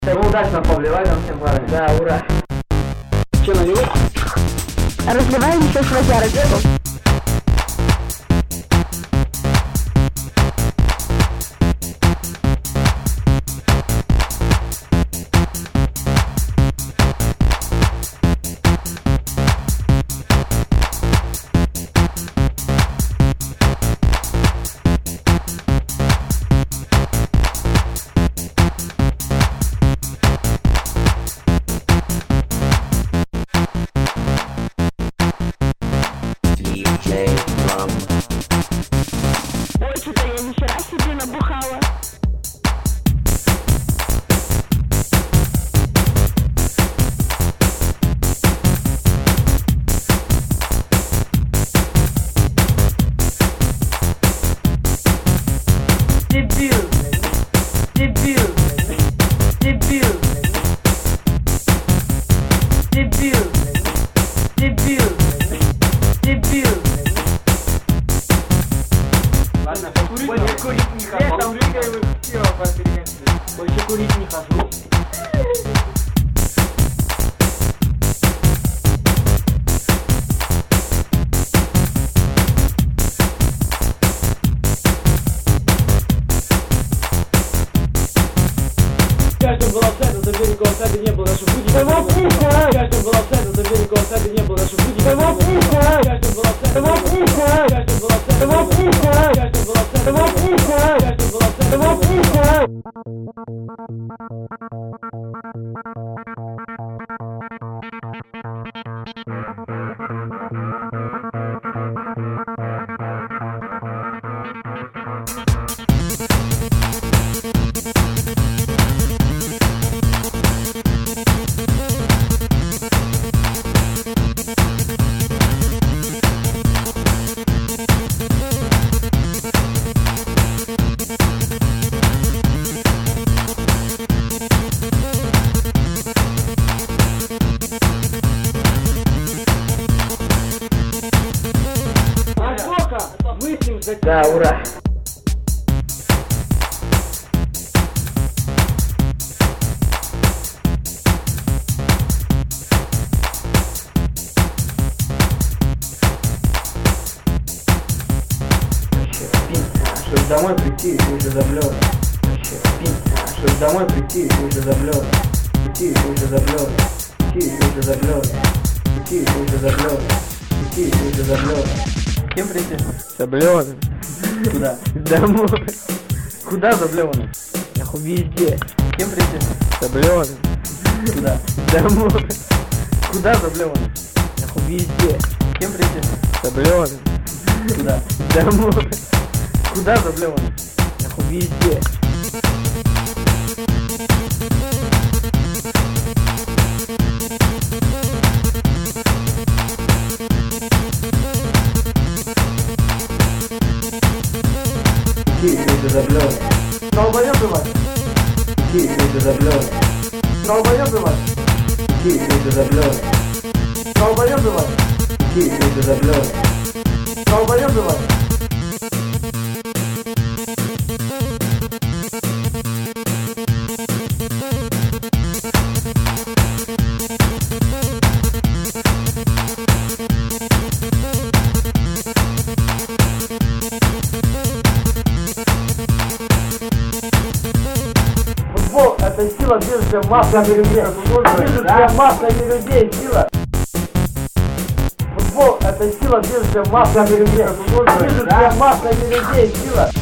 Так удачно повливай нам всем парами. Да, ура. Че, наливай? Разливаем еще с водярочку. Ой, что-то я ни хера себе набухала. Дебил, дебил, дебил, дебил, дебил, дебил. Ладно, больше курить не хожу. Я там двигаю все по перегонке. Больше курить не хожу. Каждым была сайта, за берегом сайта не было, наши люди. Каждым была сайта, за берегом сайта не было, наши люди. Каждым была сайта, каждым была сайта, каждым была сайта, каждым была сайта. Да, ура. Чтобы домой прийти, и уже заблёт. Чтобы домой прийти, и уже заблёт. Прийти, и уже заблёт. Прийти, и уже заблёт. Прийти, и уже заблёт. Прийти, и уже заблёт. Кем прийти? Заблёван. Куда? Домой. Куда заблёвано? Нахуй везде. Кем прийти? Заблёван. Куда? Домой. Куда заблёвано? Нахуй везде. Кем прийти? Заблёван. Куда? Домой. Куда заблёвано? Нахуй везде. Прийти, и уже заблёт. Долбоёбы вас! Прийти, и уже заблёт. Долбоёбы вас! Прийти, и уже заблёт. Долбоёбы вас! Прийти, и уже заблёт. Долбоёбы вас! Футбол — это сила, движущая массами людей. Движущая массами людей, сила. Футбол — это сила, движущая массами людей. Движущая массами людей, сила.